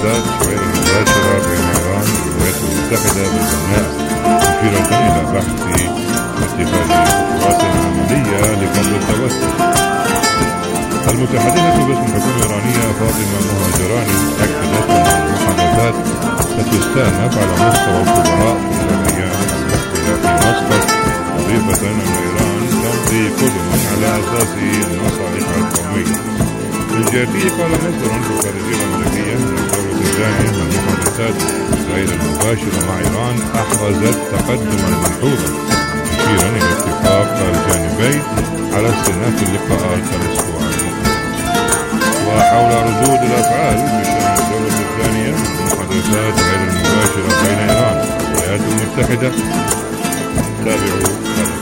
محادثات غير مباشرة بين إيران والولايات المتحدة بالبناء، مشيرة إلى بحث واتخاذ خطوات عملية لفض التوتر. المتحدثة باسم الحكومة الإيرانية فاطمة مهاجراني أكدت أن المحادثات ستستأنف على مستوى الخبراء خلال الأيام المقبلة في مسقط، مضيفة أن إيران تمضي كل على أساس المصالح القومية. من جهته قال مصدر في الخارجية الأمريكية أن الجولة الثانية من المحادثات غير المباشرة مع إيران أحرزت تقدما ملحوظا، مشيرا إلى اتفاق الجانبين على استئناف اللقاءات الأسبوع المقبل. وحول ردود الأفعال بشأن الجولة الثانية من المحادثات غير المباشرة بين إيران والولايات المتحدة، تابعوا هذا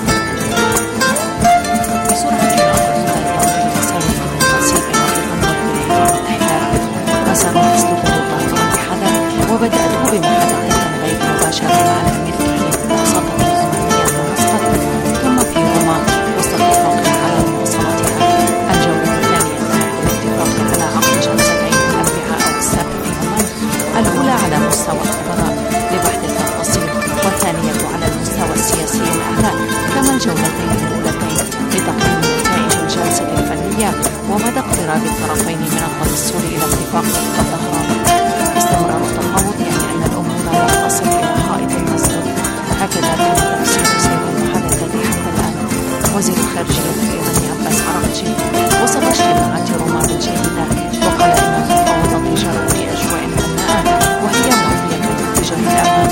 وبدأته بمحادثة غير مباشرة مع الأمير للمواصلات العثمانية بمسقط، ثم في روما وسط اتفاق على مواصلتها. الجولة الثانية انتهت باتفاق على عقد جلستين الأربعاء والسبت في عمان، الأولى على مستوى الخبراء لبحث التفاصيل، والثانية على المستوى السياسي الأعلى، كما الجولتين الأولتين لتقييم نتائج الجلسة الفنية ومدى اقتراب الطرفين من التوصل إلى اتفاق وفق طهران. استمرار التفاوض يعني أن الأمور لا تصل إلى حائط المسدود، هكذا كان تفسير سير المحادثة حتى الآن. وزير الخارجية الإيراني عباس عراقچي وصف اجتماعات روما بالجيدة، وقال إن المفاوضات جرت في أجواء هناءة وهي ماضية باتجاه الأمان.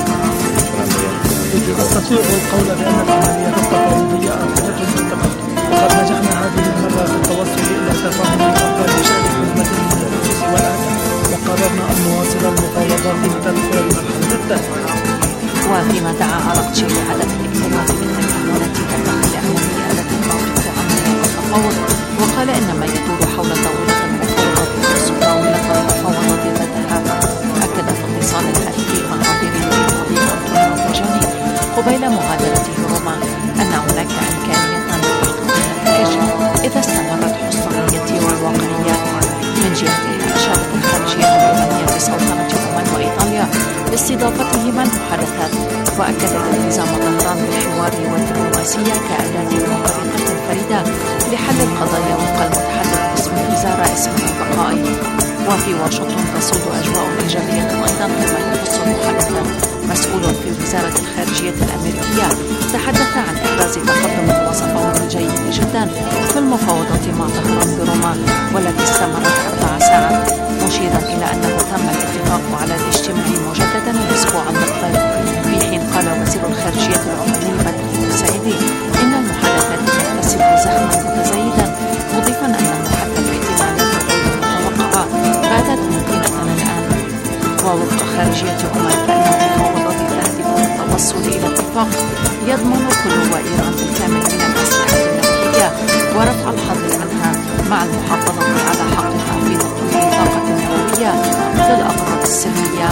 أستطيع القول بأن العملية التفاوضية أخذت المنطقة، وقد نجحنا هذه المرة في التوصل إلى تفاهم أفضل بشأن حزمة من النفوس والأهداف، وقررنا أن نواصل المفاوضات لتدخل المرحلة الثانية. وفيما دعا عراقچي لعدم الاكتفاء بالتكهنات كالدخل العملية التي تعطف عملية التفاوض، وقال إن ما يدور حول طاولة المفاوضات يخص طاولة المفاوضات ذاتها. أكد في اتصال هاتفي مع وزير الاقتصاد أنطونيو تاجاني قبيل مغادرته روما أن هناك إمكانية لتحقيق النتائج إذا استمرت حصانية والواقعية. من جهتها أشارت الخارجية الإيرانية بسلطنة عمان وإيطاليا لاستضافتهما المحادثات، وأكدت التزام طهران بالحوار والدبلوماسية كأداة وطريقة فريدة لحل القضايا وفق المتحدث باسم الوزارة اسمه البقائي. وفي واشنطن تسود أجواء إيجابية أيضا فيما يخص المحادثات. مسؤول في وزارة الخارجية الأمريكية تحدث عن إحراز تقدم وصفه بالجيد جدا في المفاوضات مع طهران بروما والتي استمرت 4 ساعات، مشيرا إلى أنه تم الاتفاق على الاجتماع مجددا الأسبوع المقبل. في حين قال وزير الخارجية العماني بدر السعيدي إن المحادثات تكتسب زخما متزايدا، مضيفا أنه حتى الاحتمالات غير المتوقعة باتت ممكنة الآن. ووفق خارجية عمان فإن المفاوضات تهدف للتوصل إلى اتفاق يضمن كل وإيران بالكامل من الأسلحة النووية ورفع الحظر عنها، مع المحافظة على حقها في نقل الطاقة النووية للأغراض السلمية.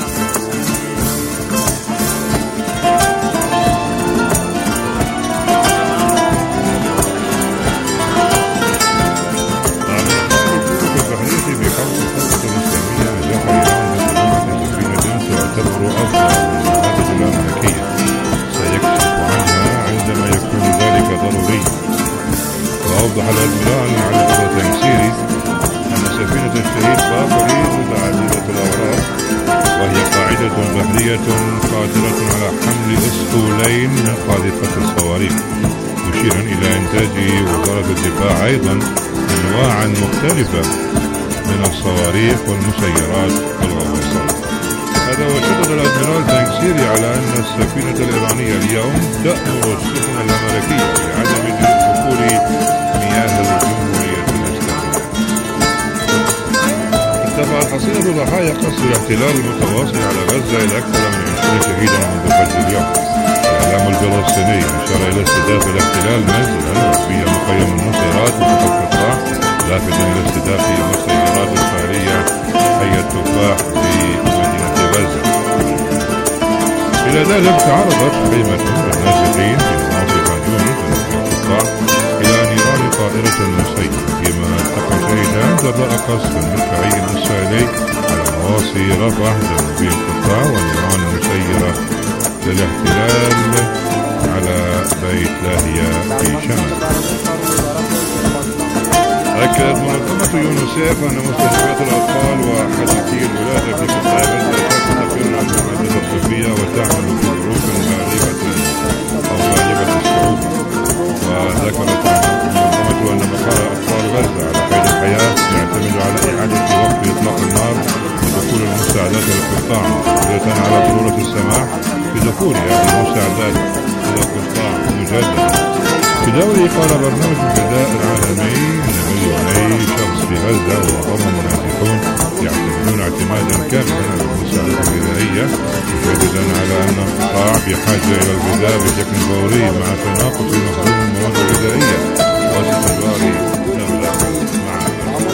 وأوضح الأدميرال على لدى تيسيري أن سفينة الشهيد باقري متعددة الأغراض، وهي قاعدة بحرية قادرة على حمل أسطولين من قاذفة الصواريخ، مشيرا إلى إنتاج وزارة الدفاع أيضا أنواعا مختلفة من الصواريخ والمسيرات والغواصات. هذا وشدد الأدميرال تيسيري على أن السفينة الإيرانية اليوم تأمر السفن الأمريكية بعدم دخول مياه الجمهورية الإسلامية. ارتفعت حصيلة ضحايا قصف الاحتلال المتواصل على غزة إلى أكثر من 20 شهيدا منذ فجر اليوم. الإعلام الفلسطيني أشار إلى استهداف الاحتلال منزلا وفيه مخيم النصيرات وخط القطاع، لافتا إلى استهداف مسيرات إسرائيلية حي التفاح في مدينة غزة. إلى ذلك تعرضت خيمة النازحين في مناطق عدوان في القطاع إلى نيران طائرة مسيرة، فيما التقى شهيدان جراء قصف مدفعي إسرائيلي على مواصي رفح جنوبي القطاع، والنيران المسيرة للاحتلال على بيت لاهيا في شمال. أكدت منظمة يونيسيف أن مستشفيات الأطفال وحديثي الولادة في قطاع غزة تقوم بالمعدات الطبية وتعمل بظروف غالبة الصعوبة. وذكرت المنظمة أن بقاء أطفال غزة على قيد الحياة يعتمد على إعادة وقف إطلاق النار ودخول المساعدات للقطاع، مؤكدة على ضرورة السماح بدخول هذه المساعدات إلى القطاع مجددا. في دوري قال برنامج الغذاء العالمي أن مليوني شخص في غزة وهم منافقون يعتمدون اعتمادا كاملا على المساعدات الغذائية، مشددا على أن القطاع بحاجة إلى الغذاء بشكل فوري مع تناقص مخزون المواد الغذائية واستمرار الأغلاق معا.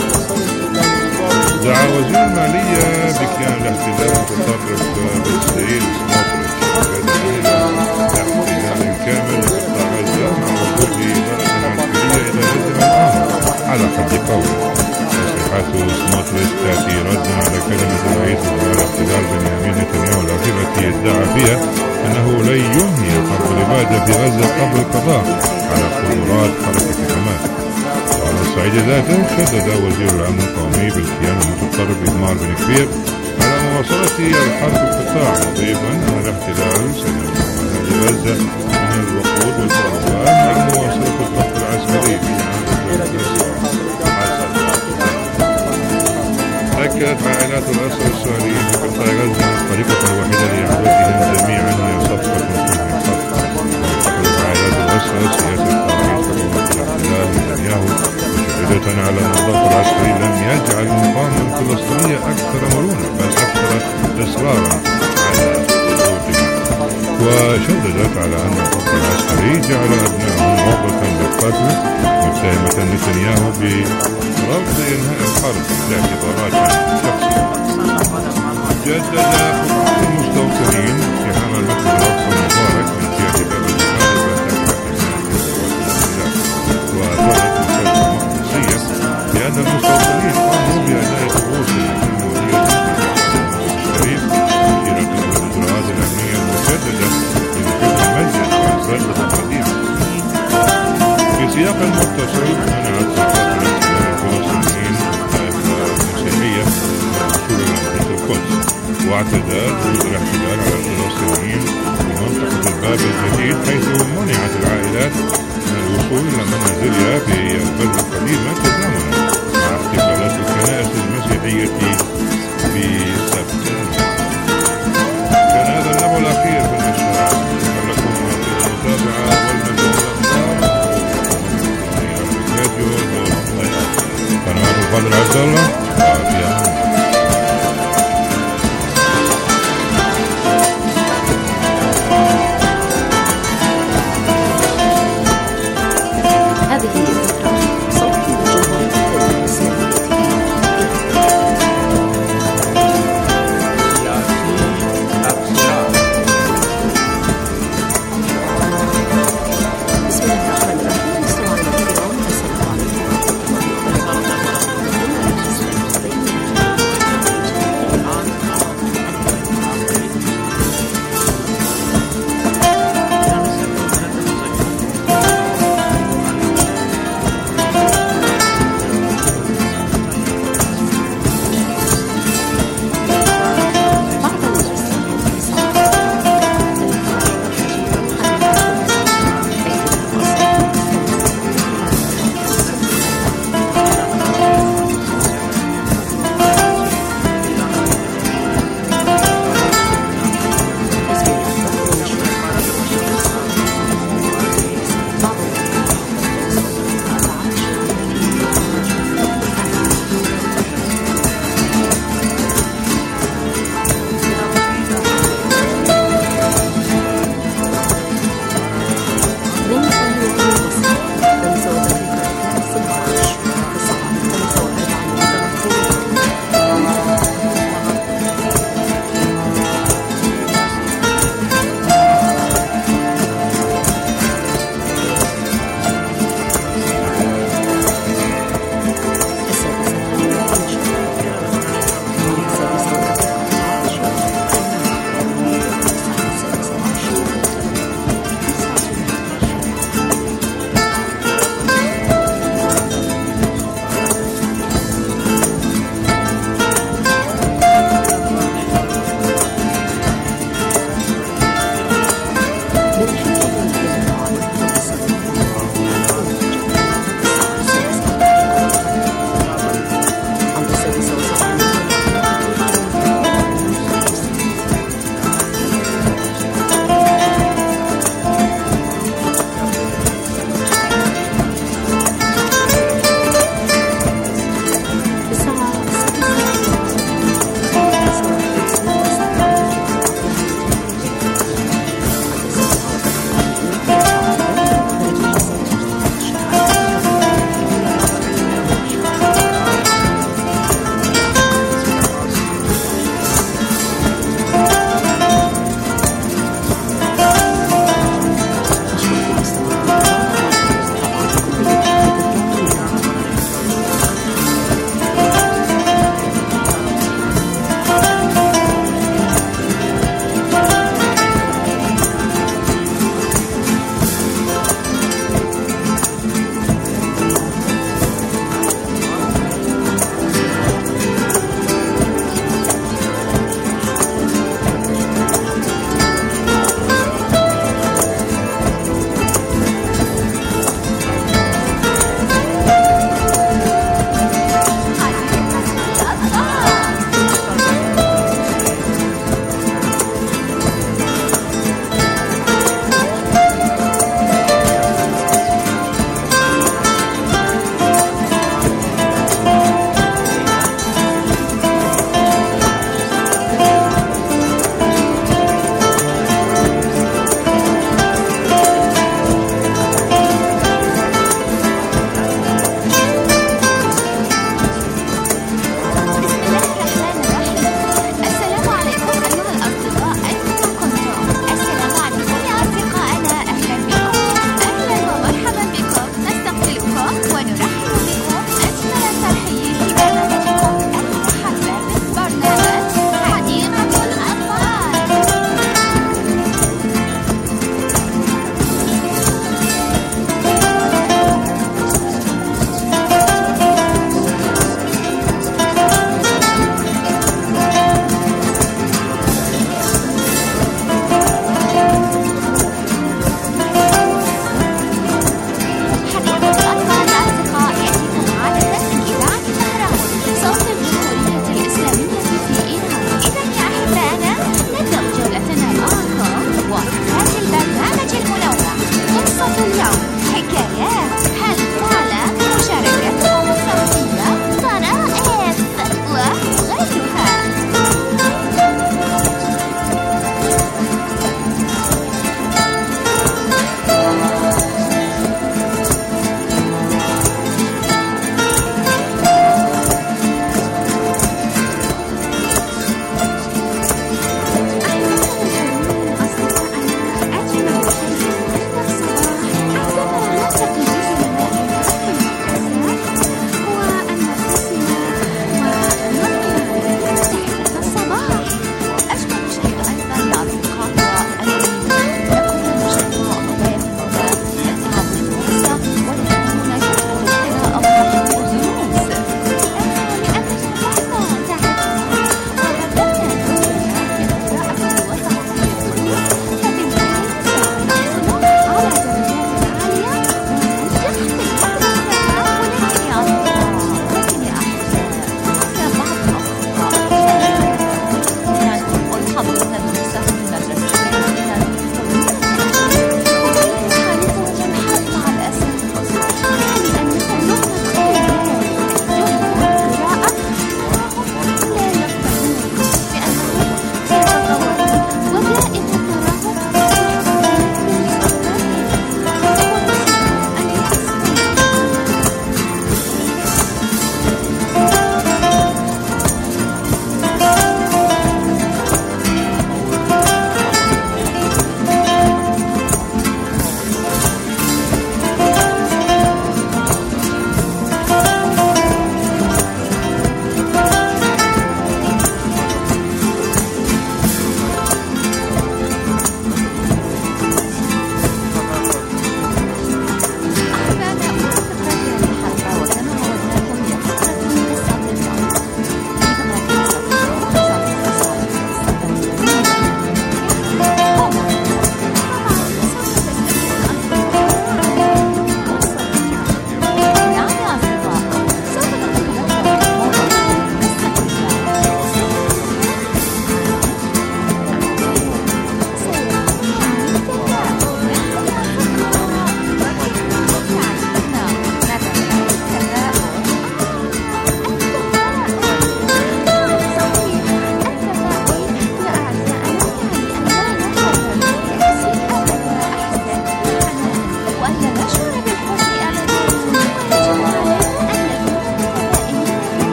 دعا وزير المالية بكيان الاحتلال المتطرف بإسرائيل سموتريتش احتلال كامل لقطاع غزة مع وجود إدارة عسكرية إذا لزم الأمر على حد قوله. تصريحات سموتريتش تأتي ردا على كلمة رئيس وزراء الاحتلال بنيامين نتنياهو الأخيرة التي ادعى فيها أنه لن ينهي حرب الإبادة في غزة قبل القضاء على قدرات حركة حماس. وعلى الصعيد ذاته شدد وزير الأمن القومي بالكيان المتطرف إدمار بن كبير على مواصلة الحرب في القطاع، مضيفا أن الاحتلال سيمنع أهل غزة من الوقود والكهرباء مع مواصلة الضغط العسكري في أكدت عائلات الأسرى السوريين في قطاع غزة أن الطريقة الوحيدة لإعادتهم جميعا هي صفقة كل خط. وتقلب عائلات الأسرى سياسة رئيس حكومة الاحتلال نتنياهو، مشددة على أن الضغط العسكري لم يجعل المقاومة الفلسطينية أكثر مرونة بل أكثر إصرارا على سقوطها. وشددت على أن الضغط العسكري جعل أبنائهم عرضة للقتل، متهمة نتنياهو برفض إنهاء الحرب لاعتبارات شخصية. جدد خطوط المستوطنين في عمل مسجد الأقصى المبارك من جهة باب وأدارت مسجد المقدسية بأن المستوطنين قاموا بأداء طقوس المولية الشريف في ركب الإجراءات الأمنية المشددة لحفظ المسجد والزلة القديمة. في سياق متصل منعت سلطات الاحتلال الفلسطينيين المسيحية من الوصول إلى منطقة القدس، واعتدى جنود الاحتلال على الفلسطينيين في منطقة الباب الجديد، حيث منعت العائلات من الوصول إلى منازلها في البلدة القديمة تزامنا مع احتفالات الكنائس المسيحية في سبت. كان هذا النبع الأخير في النشرات. لكم المتابعة والمزيد قنوات الفضل عبد الله وفي أمان.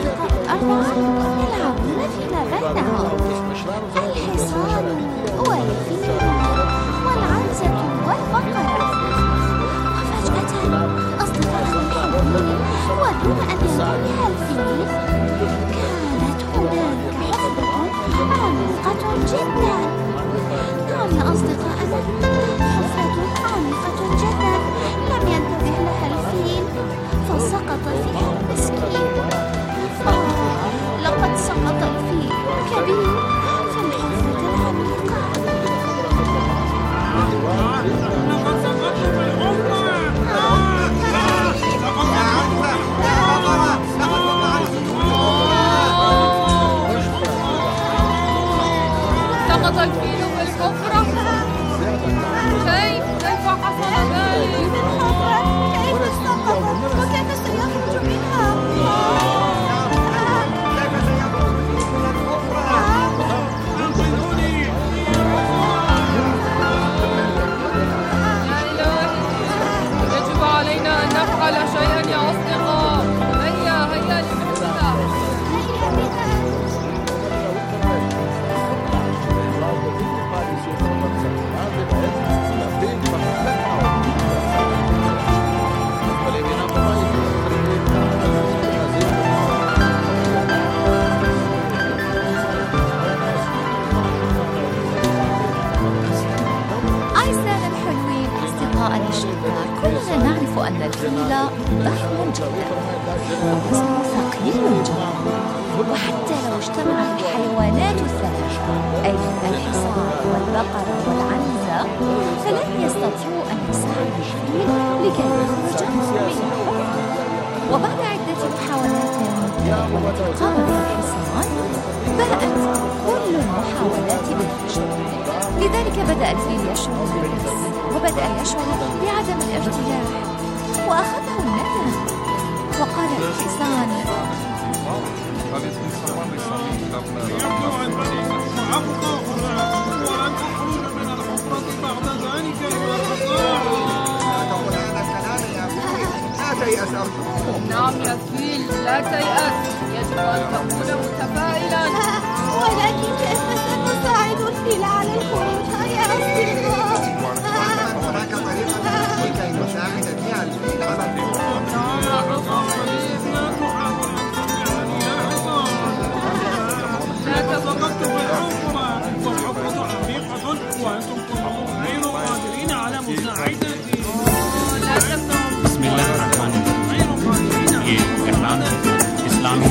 الأصدقاء الأربعة يلعبون فيما بينهم. الحصان والفيل والعنزة والبقرة. وفجأة أصدقائي الحلوين، ودون أن ينتبه الفيل، كانت هناك حفرة عميقة جدا. نعم يا أصدقائنا، حفرة عميقة جدا لم ينتبه لها الفيل، فسقط فيها المسكين. لقد سقط الفيل الكبير في الحفرة العميقة. سقط الفيل في الحفرة. كيف حصل ذلك؟ كيف سقط وكيف سيخرج منها؟ يجب علينا أن نفعل شيئا يا أصدقاء. هيا لنبدأ. أعزائنا الحلوين، أصدقائنا الشباب، كلنا نعرف أن الفيل ضخم جدا ووزنه ثقيل جدا. وحتى لو اجتمعت الحيوانات الثلاثة، أي الحصان والبقرة والعنزة، فلن يستطيعوا أن يساعدوا الفيل لكي يخرج من الحفرة. وبعد عدة محاولات والتي قام بها الحصان، بدأت كل المحاولات بالفشل. لذلك بدأ الفيل يشعر باليأس، وبدأ يشعر بعدم الارتياح، وأخذه الندم. وقال الحصان: نعم يا فيل، لا تيأس، يجب أن تكون متفائلا. ولكن كيف سنساعد الفيل على الخروج يا أصدقاء؟ هناك طريقة لكي نساعد فيها الفيل على الخروج. لا تسقطت في الحفرة، والحفرة عميقة وأنتم كلكم غير قادرين على مساعدتي. بسم الله الرحمن الرحيم. ये इमरान इस्लामी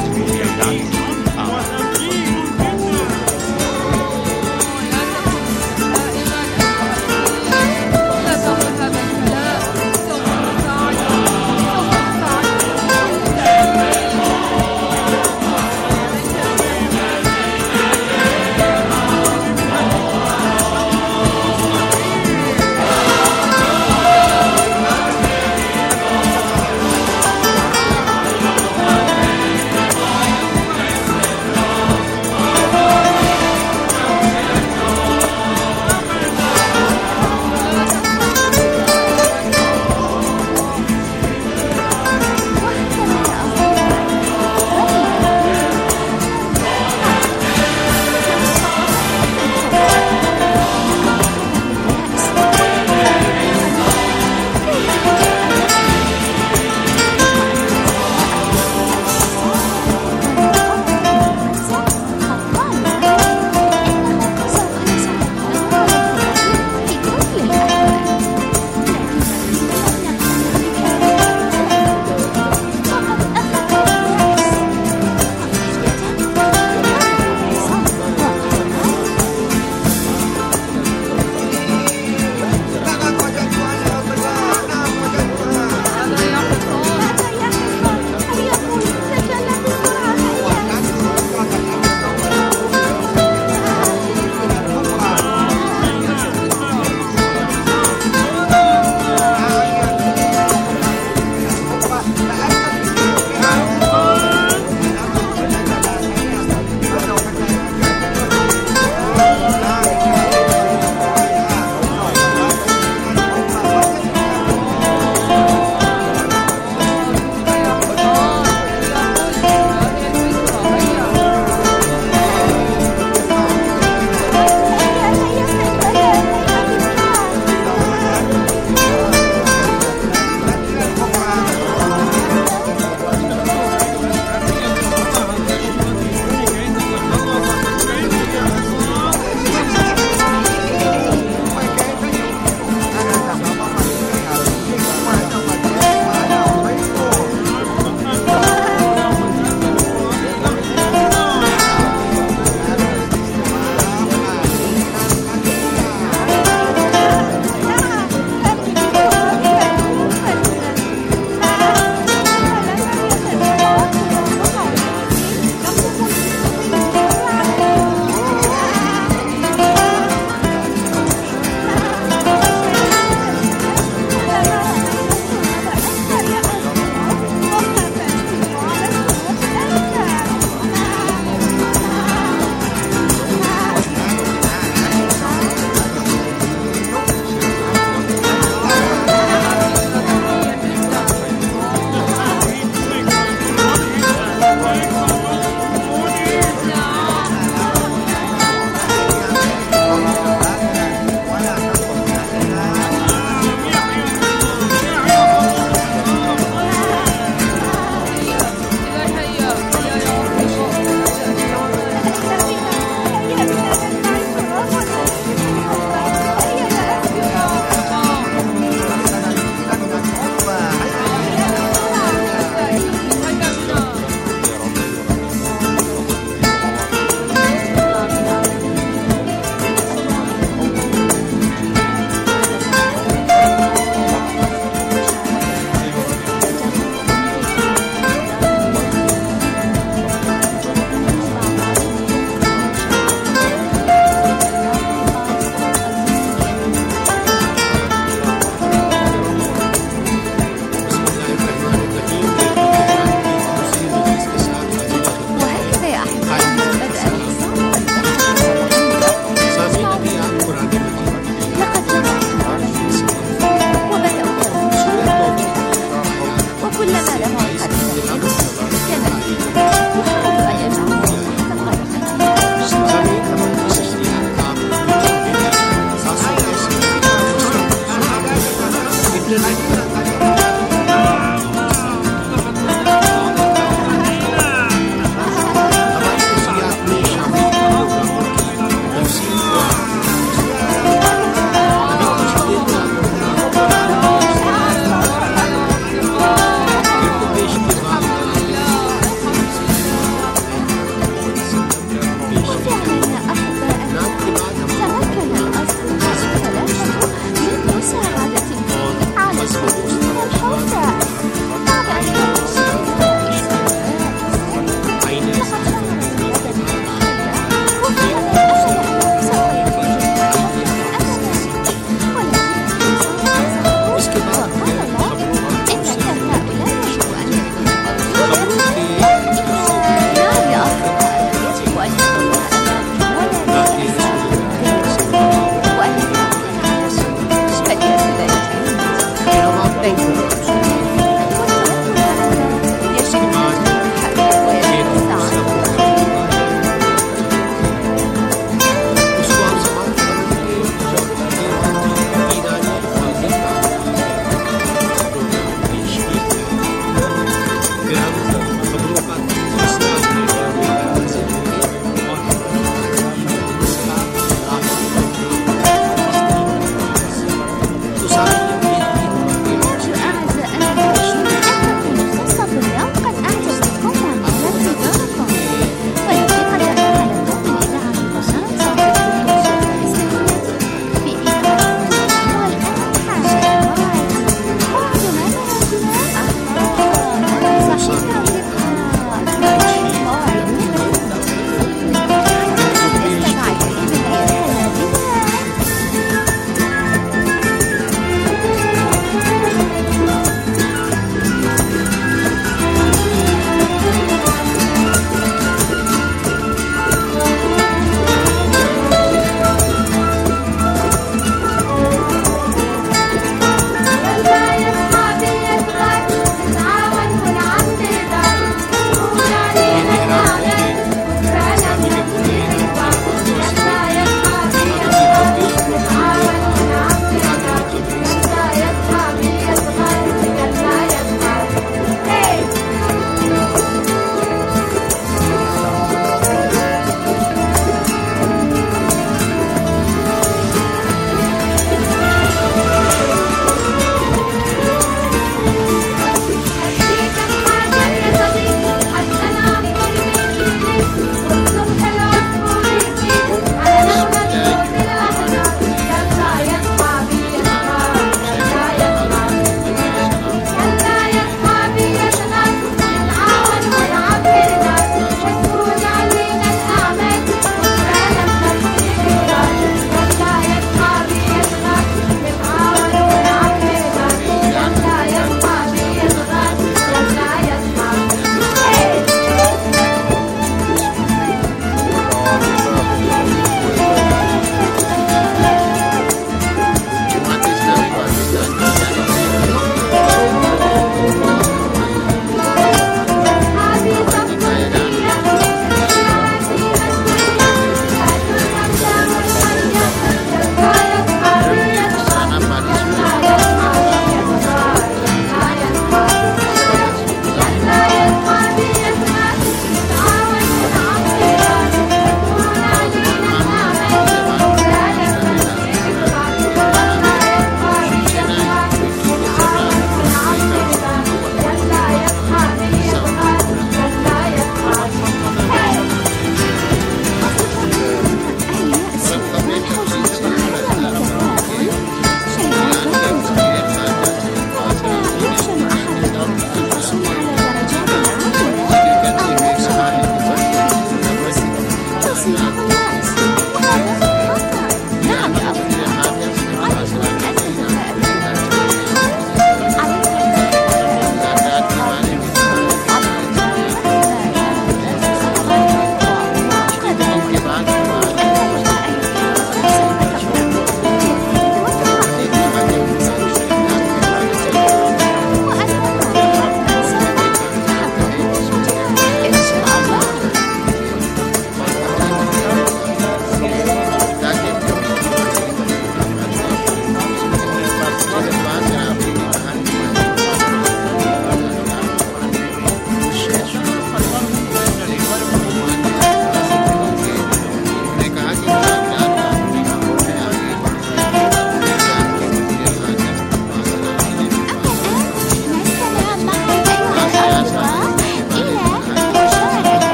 يجب أن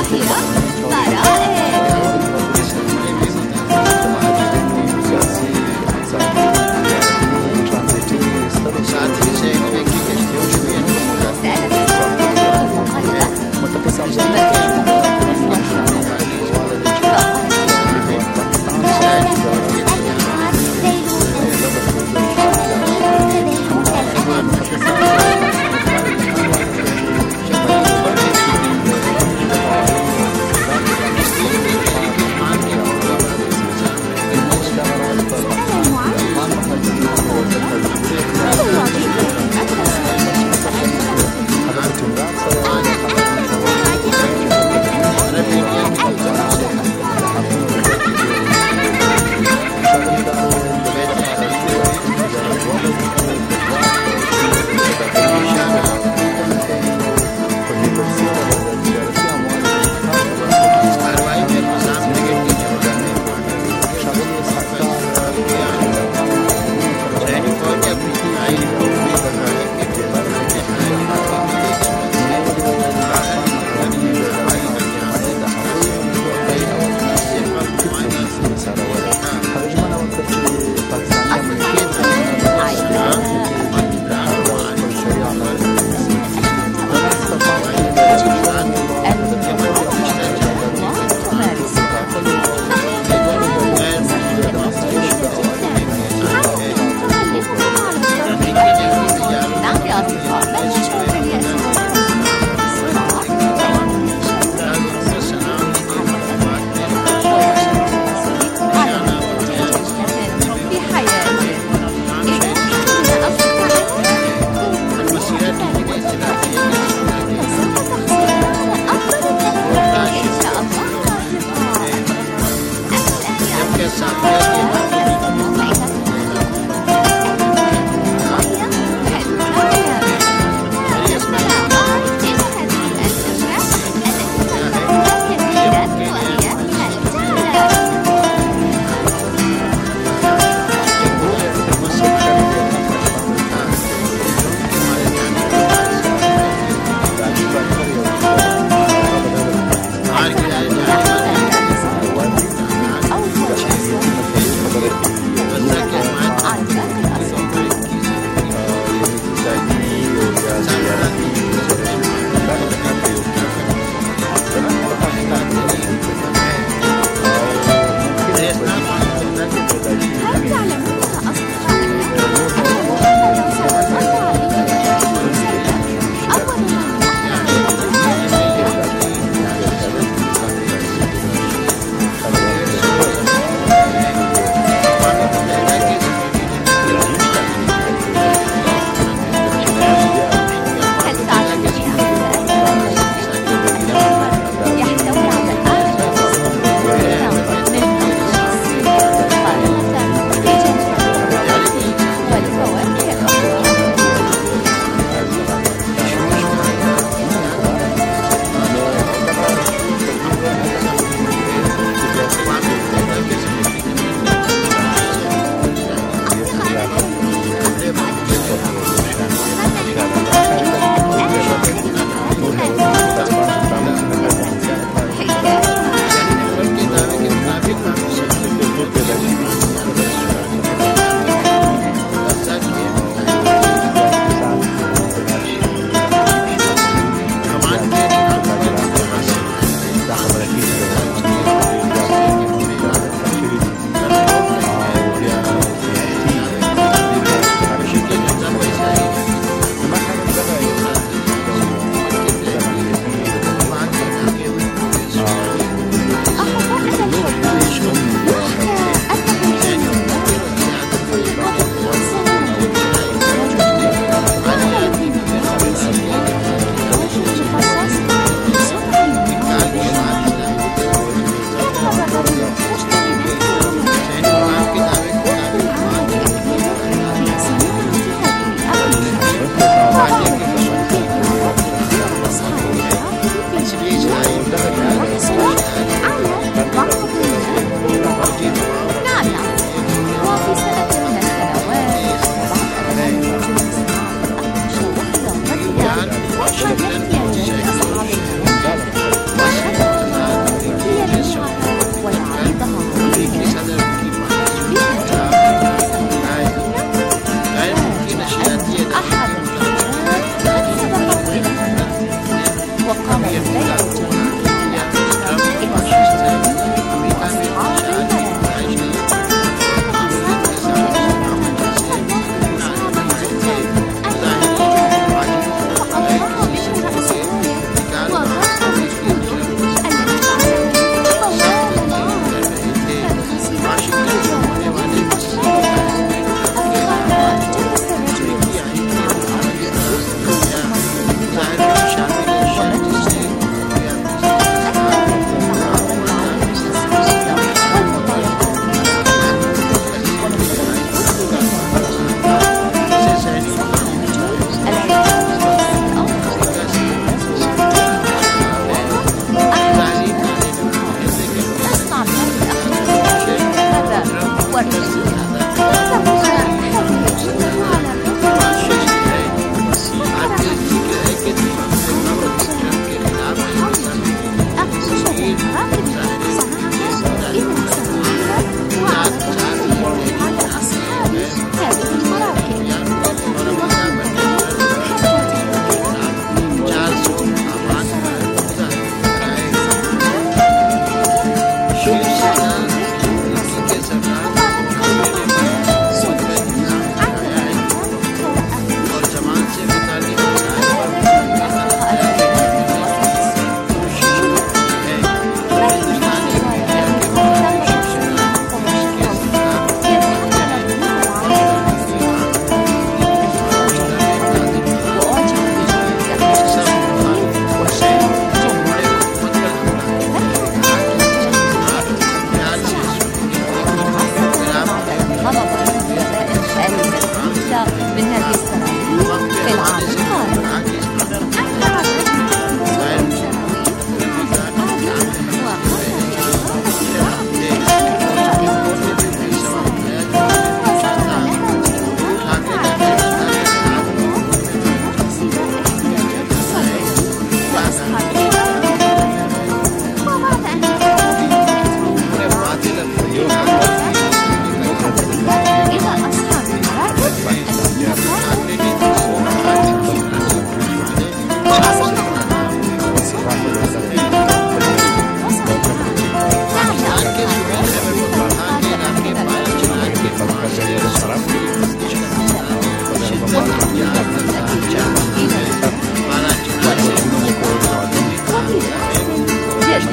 القاهرة برائد.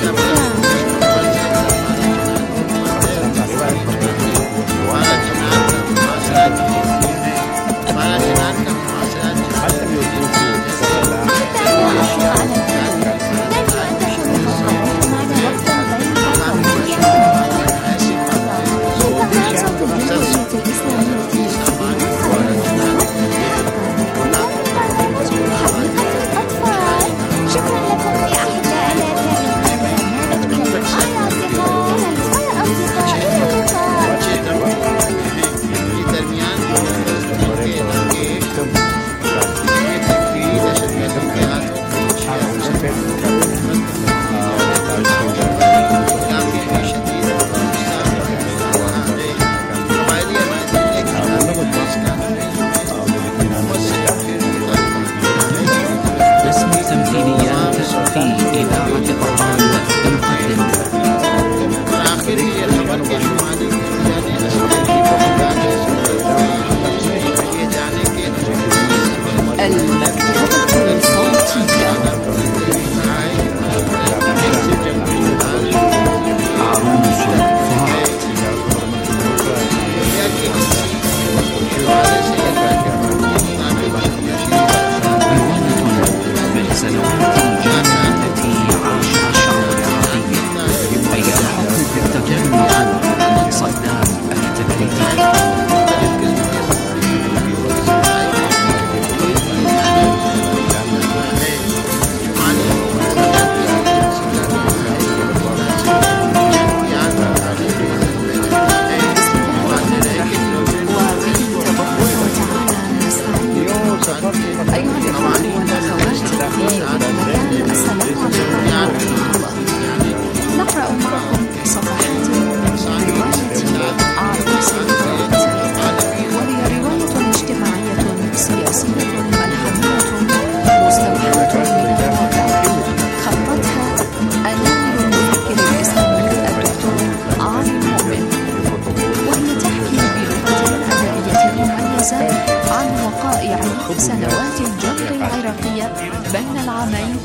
سنوات الجنگ العراقية بين العامين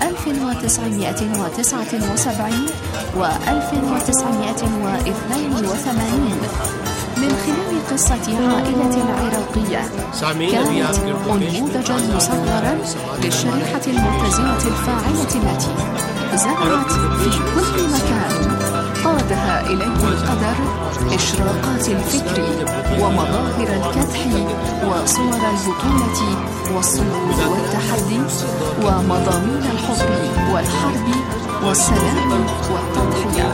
1979 و 1982 من خلال قصة عائلة عراقية كانت نموذجا مصغرا للشريحة المرتزقة الفاعلة التي زرعت في كل مكان قادها إليه القدر إشراقات الفكر ومظاهر الكدح وصور البطولة والصمود والتحدي ومضامين الحب والحرب والسلام والتضحية.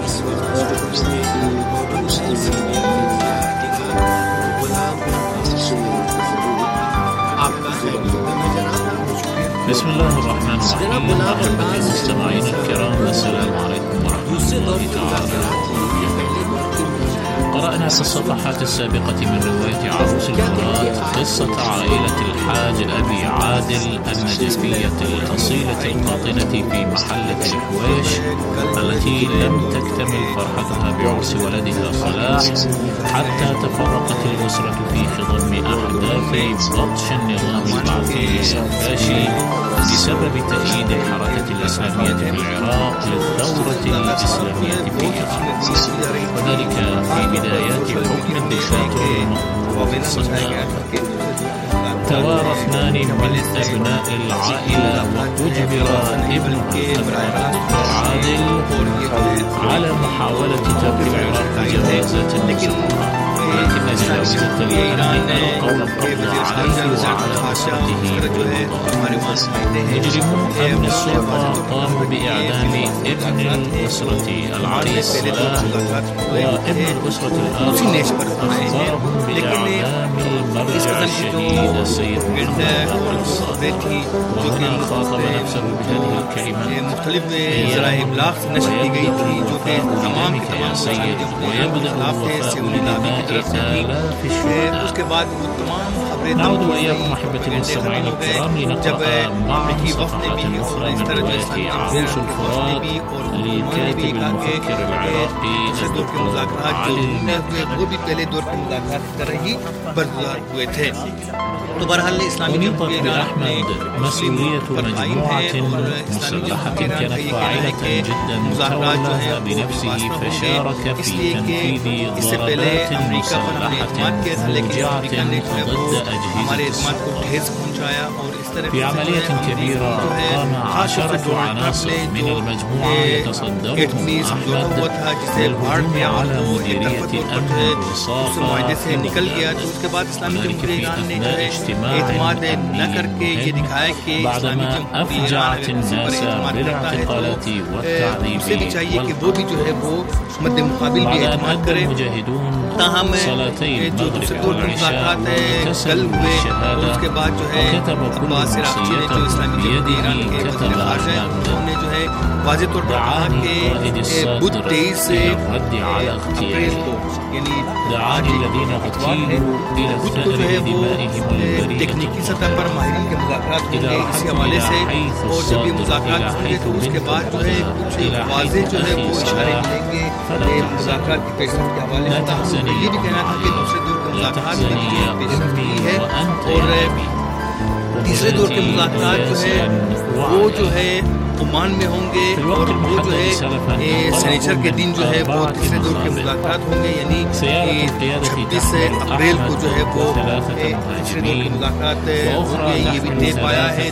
بسم الله الرحمن الرحيم. أحبتي المستمعين الكرام، السلام عليكم ورحمة الله تعالى. قرأنا في الصفحات السابقة من رواية عروس المراد قصة عائلة الحاج أبي عادل النجفية الأصيلة القاطنة في محلة الحويش التي لم تكتمل فرحتها بعرس ولدها صلاح حتى تفرقت الأسرة في خضم أحداث بطش النظام البعثي الفاشي بسبب تأييد الحركة الإسلامية في العراق للثورة الإسلامية في إيران، وذلك في بدايات حكم الدكتاتور المقبوض صدام. توارى اثنان من أبناء العائلة وأجبر ابن الدكتور عادل على محاولة ترك العراق بجوازات النكاح، ولكن جاوزة الأمن ألقوا القبض عليه وعلى أسرته بالمطار. مجرمو أمن السلطة قاموا بإعدام ابن الأسرة العريس صلاح وابن الأسرة الآخر أخبرهم بإعدام المرجع الشهيد السيد محمد الصادق، وهنا خاطب نفسه بهذه الكلمات: ويبدأ الوفاء يا سيد، ويبدأ الوفاء لدماء آلاف في الشهداء. اس کے بعد وہ تمام خبریں نعود وإياكم أحبتي المستمعين الكرام لنقرأ بعض الصفحات الأخرى من رواية عروس الفرات للكاتب المفكر العراقي الدكتور علي المهدي. وہ بھی پہلے دور کے مذاکرات کر رہی برگزار ہوئے تھے. تو بہرحال اسلامی جمہوریہ ایران مسؤولية مجموعة مسلحة كانت فاعلة جدا تولى بنفسه فشارك في تنفيذ ضربات مسلحة موجعة ضد أجهزة في عملية كبيرة قام 10 عناصر من المجموعة يتصدرهم أحمد للهجوم على مديرية أمن وصافة وذلك في أثناء اجتماع بعدما أفجعت الناس بالاعتقالات والتعذيب والقتل. بعد أن أدى المجاهدون صلاتي المغرب والعشاء اكتسبوا بالشهادة وكتب كل وصيته بيده كتب أحمد دعاني قائد الصدر إلى الرد على اغتيالي. دعاني الذين اغتيلوا إلى الثأر بدمائهم تکنیکی سطح پر ماہرین کے مذاکرات ہوں گے اس حوالے سے, اور جب یہ مذاکرات ہوں گے تو اس کے بعد جو ہے کچھ واضح جو ہے وہ اشارے ملیں گے مذاکرات کی پیش رفت کے حوالے سے. یہ بھی کہنا تھا کہ دوسرے دور کے مذاکرات میں پیش رفت کی ہے, اور تیسرے دور کے مذاکرات جو ہے وہ جو ہے عمان میں ہوں گے, اور وہ جو ہے سنیچر کے دن جو ہے وہ تیسرے دور کے مذاکرات ہوں گے, یعنی 26 اپریل کو جو ہے وہ تیسرے دور کے مذاکرات ہوں گے. یہ بھی طے پایا ہے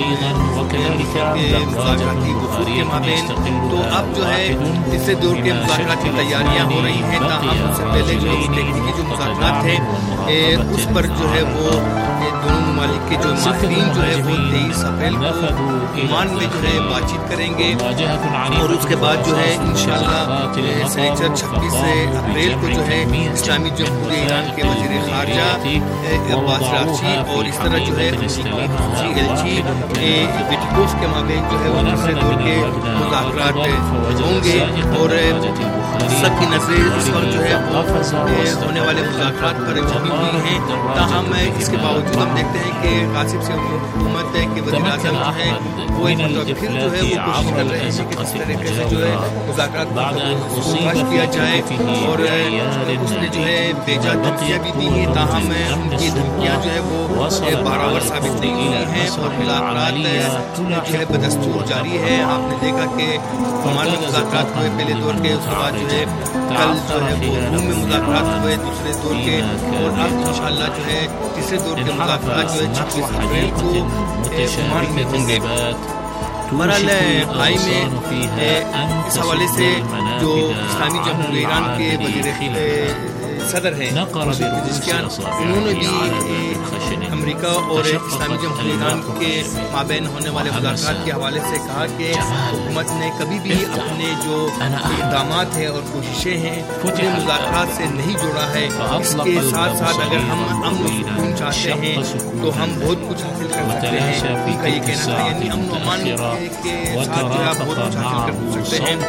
مذاکراتی وفود کے مابین. تو اب جو ہے تیسرے دور کے مذاکرات کی تیاریاں ہو رہی ہیں, تاہم اس سے پہلے جو تکنیکی جو مذاکرات ہیں اس پر جو ہے وہ دونوں ممالک کے جو ماہرین جو ہے وہ 23 اپریل کو عمان میں جو ہے بات چیت کریں گے, اور اس کے بعد جو ہے انشاءاللہ سنیچر 26 اپریل کو جو ہے اسلامی جمہوریہ ایران کے وزیر خارجہ عباس راغچی اور اس طرح جو ہے خصوصی ویٹیکوف کے مابین جو ہے وہ تیسرے دور کے مذاکرات ہوں گے. اور سب کی نظریں اس وقت جو ہے وہ ہونے والے مذاکرات پر جمی ہوئی ہیں, تاہم اس کے باوجود ہم دیکھتے ہیں کہ قاسم سے حکومت ہے کہ وزیر اعظم جو ہے وہ ایک مرتبہ پھر جو ہے وہ کوشش کر رہے ہیں کہ کس طریقے سے جو ہے مذاکرات کو خاش کیا جائے, اور اس نے جو ہے بیجا دھمکیاں بھی دی ہیں, تاہم ان کی دھمکیاں جو ہے وہ باراور ثابت نہیں ہوئی ہیں, اور مذاکرات جو ہے بدستور جاری ہے. آپ نے دیکھا کہ عمان میں مذاکرات ہوئے پہلے دور کے, اس کے بعد جو ہے کل جو ہے وہ روم میں مذاکرات ہوئے دوسرے دور کے, اور اب انشاءاللہ جو ہے تیسرے دور کے مذاکرات جو ہے 26 اپریل کو عمان میں ہوں گے. بہرحال آئی میں اس حوالے سے جو اسلامی جمہوریہ ایران کے وزیر صدر ہیں پزشکیان, انہوں نے بھی امریکہ اور اسلامی جمہوریہ ایران کے مابین ہونے والے مذاکرات کے حوالے سے کہا کہ حکومت نے کبھی بھی اپنے جو اقدامات ہیں اور کوششیں ہیں انہیں مذاکرات سے نہیں جوڑا ہے. اس کے ساتھ ساتھ اگر ہم امن و سکون چاہتے ہیں تو ہم بہت کچھ حاصل کر سکتے ہیں. ان کا یہ کہنا تھا, یعنی امن و امان کے ساتھ جو ہے آپ بہت کچھ حاصل کر سکتے ہیں.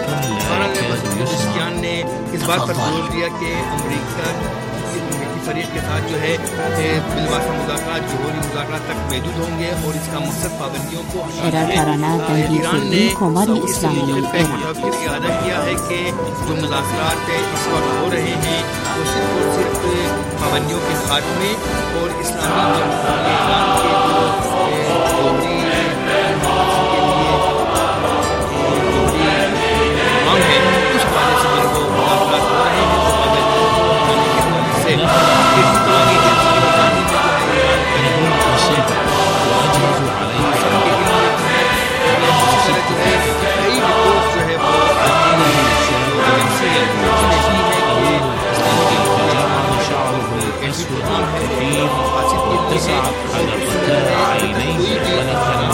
پزشکیان نے اس بات پر زور دیا کہ امریکہ فریق کے ساتھ جو ہے بالواسطہ مذاکرات جوہری مذاکرات تک محدود ہوں گے, اور اس کا مقصد پابندیوں کو ایران نے پھر اعادہ کیا ہے کہ جو مذاکرات اس وقت ہو رہے ہیں وہ صرف اور صرف پابندیوں کے خاتمے اور اسلامی جمہوریہ ایران کے جو مانگ ہے اس حوالے سے جو مذاکرات ہو رہے ہیں اتسعت حدقتا عينيه ونفذ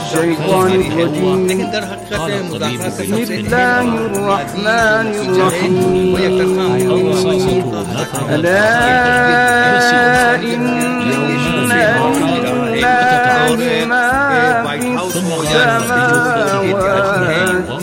الشيطان الرجيم بسم الله الرحمن الرحيم ألا إن لله ما في السماوات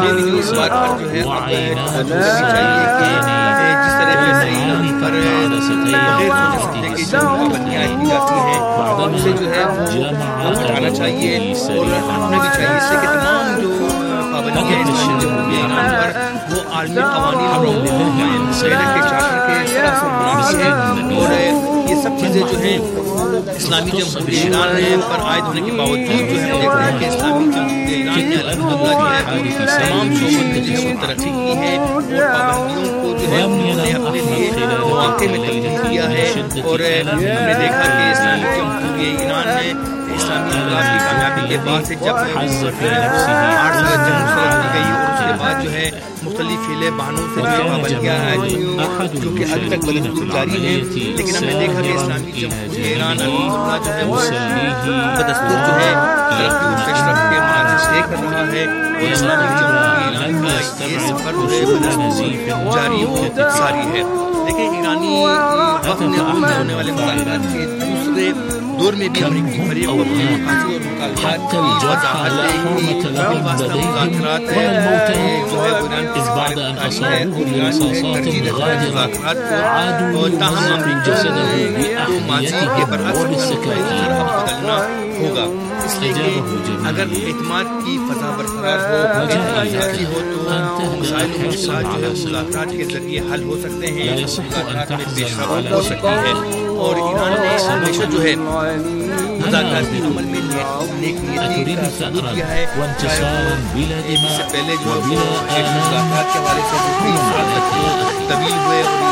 ہٹانا چاہیے اور ہمیں بھی چاہیے اس سے کہ تمام جو پابندیاں اسلامی جمہوریہ ایران پر وہ عالمی قوانین اور سیرت کے چارٹر کے سراسر منافی ہیں اور یہ سب چیزیں جو ہیں اسلامی جمہوریہ ایران پر عائد ہونے کے باوجود جو ہے ہم دیکھ رہے ہیں کہ اسلامی جمہوریہ ایران نے الحمدللہ جو ہے تمام شعبوں میں جو ترقی کی ہے اور پابندیوں کو جو ہے انہوں نے اپنے لیے مواقع میں تبدیل کیا ہے اور ہم نے دیکھا کہ اسلامی جمہوریہ ایران نے اسلامی انقلاب کی کامیابی کے بعد سے جب 8 جنگ شروع کی گئی اور اس کے بعد جو ہے مختلف حیلے بہانوں سے جو پابندیاں جو کہ ابھی تک بدستور جاری ہیں، لیکن ہم نے دیکھا کہ اسلامی جمہوریہ ایران الحمدللہ جو ہے وہ بدستور جو ہے ترقی و پیش رفت کے مراحل طے کر رہا ہے اور اسلامی جمہوریہ ایران کا یہ سفر جو ہے بدستور جاری و ساری ہے. دیکھیں ایرانی وقت نے ہونے والے مذاکرات کے دوسرے دور میں بھی امریکی فریق کو اپنے مقاصد اور مطالبات کی وضاحت دے گی. واسطہ مذاکرات جو ہے وہ ایران کے بعد آئی ہے اور ایران نے ترجیح دیتا ہے مذاکرات کو اور تاہم امریکہ تو ماضی کے برعکس طرح بدلنا ہوگا. اس لیے کہ اگر اعتماد کی فضا برقرار ہو ذاتی ہو تو مسائل و مشکلات جو ہے مذاکرات کے ذریعے حل ہو سکتے ہیں، مذاکرات میں پیش رفت ہو سکتی ہے. اور ایران نے ہمیشہ جو ہے مذاکرات کے عمل میں نیک نیتی کا ثبوت کیا ہے. اس سے پہلے جو مذاکرات کے حوالے سے کئی سال تک طویل ہوئے اور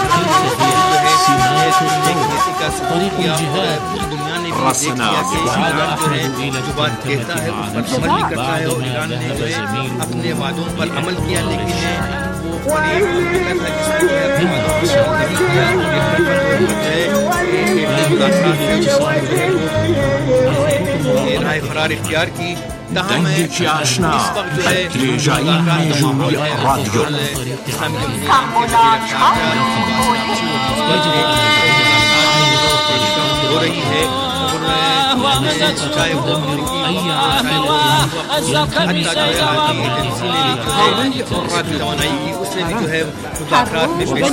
نیک نیتی کا ثبوت کیا. دنیا نے بھی دیکھ لیا کہ ایران جو ہے جو بات کہتا ہے اس پر عمل بھی کرتا ہے اور ایران نے جو ہے اپنے وعدوں پر عمل کیا، لیکن وہ فریق امریکہ تھا جس نے اپنے وعدوں پر عمل نہیں کیا اور رائے فرار اختیار کی. تاہم اس وقت جو ہے ہو رہی ہے چاہے وہ توانائی کی اس نے بھی جو ہے مذاکرات میں پیش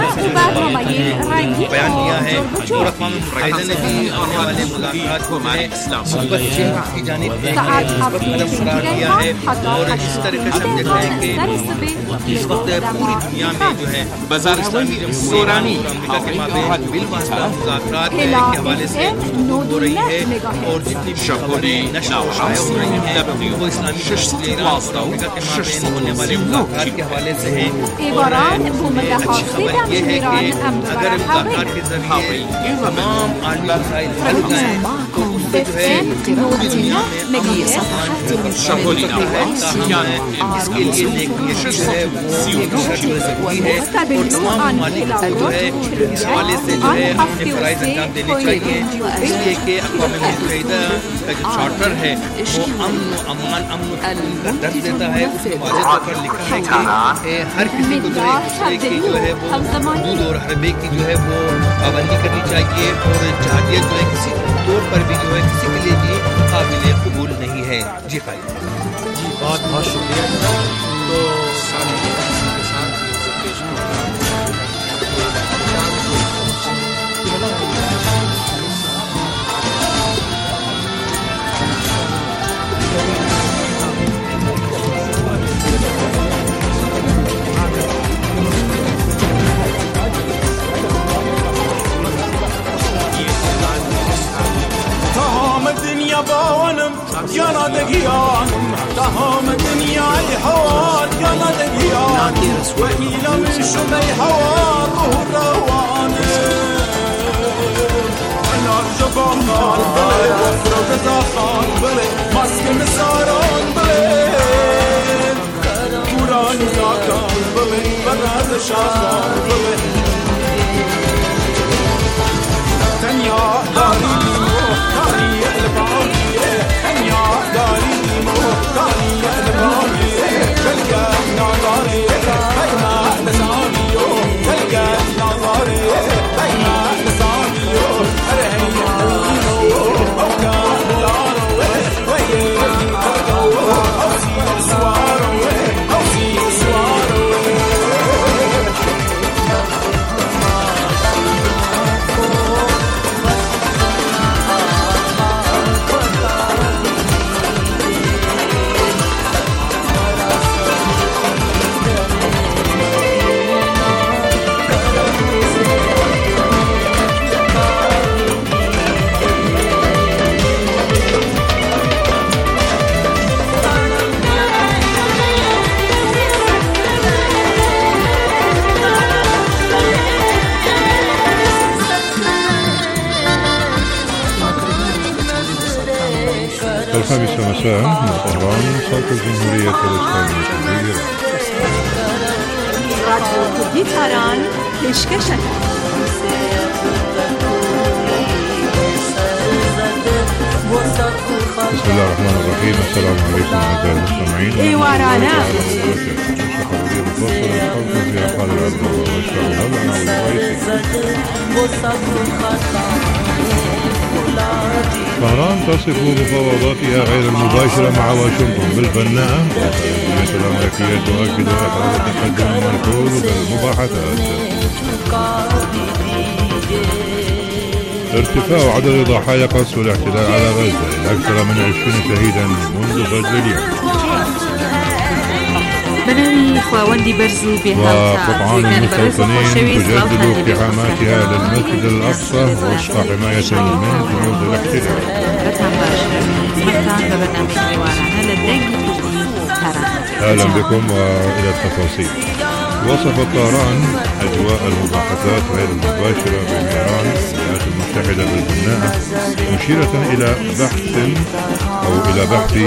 بیان دیا ہے اور اقوام متحدہ نے بھی آنے والے مذاکرات کو مثبت کی جانب مثبت قدم قرار دیا ہے. اور اس طریقے سے ہم دیکھتے ہیں کہ اس وقت پوری دنیا میں جو ہے اسلامی جمہوریہ ایران اور امریکہ کے مابین بالواسطہ مذاکرات کے حوالے سے ہو رہی ہے اور جتنی بھی خبریں نشر و شائع ہو رہی ہیں وہ اسلامی جمہوریہ ایران اور امریکہ کے مابین ہونے والے مذاکرات کے حوالے سے ہیں. اور اچھی خبر یہ ہے کہ اگر مذاکرات کے ذریعے تمام عالمی مسائل حل ہو جائیں تو اس سے جو ہے پوری دنیا میں امن و امان جو ہے برقرار ہے. اس کے لیے نیک نیتی جو ہے وہ ایک شرط ضروری ہے اور تمام ممالک کو جو ہے اس حوالے سے جو ہے اپنے فرائض انجام دینے چاہیے. اس لیے کہ اقوام متحدہ کا جو چارٹر ہے وہ امن و امان امن و سکون کا درس دیتا ہے. اس میں واضح طور پر لکھا ہے کہ ہر کسی کو جو ہے دوسرے کی جو ہے وہ حدود اور حربے کی جو ہے وہ پابندی کرنی چاہیے اور جہادیت جو ہے کسی طور پر بھی جو ہے کسی کے لیے بھی قابل قبول نہیں ہے. جی خالی جی بہت بہت شکریہ. تو باونم يلا دقيانم تهم الدنيا الحوار يلا دقيانم وهيلا من شمي حوار ظهر روانم انا جبان بلي وفرق زخان بلي ماسك مساران بلي قران زاكان بلي بغاز شاكان بلي تنيا داري داري البعض تنيا داري الخامسة مساء من طهران صوت الجمهورية الإسلامية بإيران. راديو كردي تهران پیشکشك. بسم الله الرحمن الرحيم. السلام عليكم أعزائي المستمعين. إيوارانا الخبرية المفصلة الخلق فيها خالد عبد الله والشعر هلا طهران تصف مفاوضاتها غير المباشرة مع واشنطن بالبناءة، والخارجية الأمريكية تؤكد إحراز التقدم الملحوظ بالمباحثات. ارتفاع عدد ضحايا قصف الاحتلال على غزة إلى أكثر من 20 شهيدا منذ غزة اليوم. بنوي خواوندي برزو وقطعان المستوطنين تجدد اقتحاماتها للمسجد الأقصى وسط حماية من جنود الاحتلال. أهلا بكم وإلى التفاصيل. وصفت طهران أجواء المباحثات غير المباشرة بين إيران والولايات المتحدة بالبناءة، مشيرة إلى بحث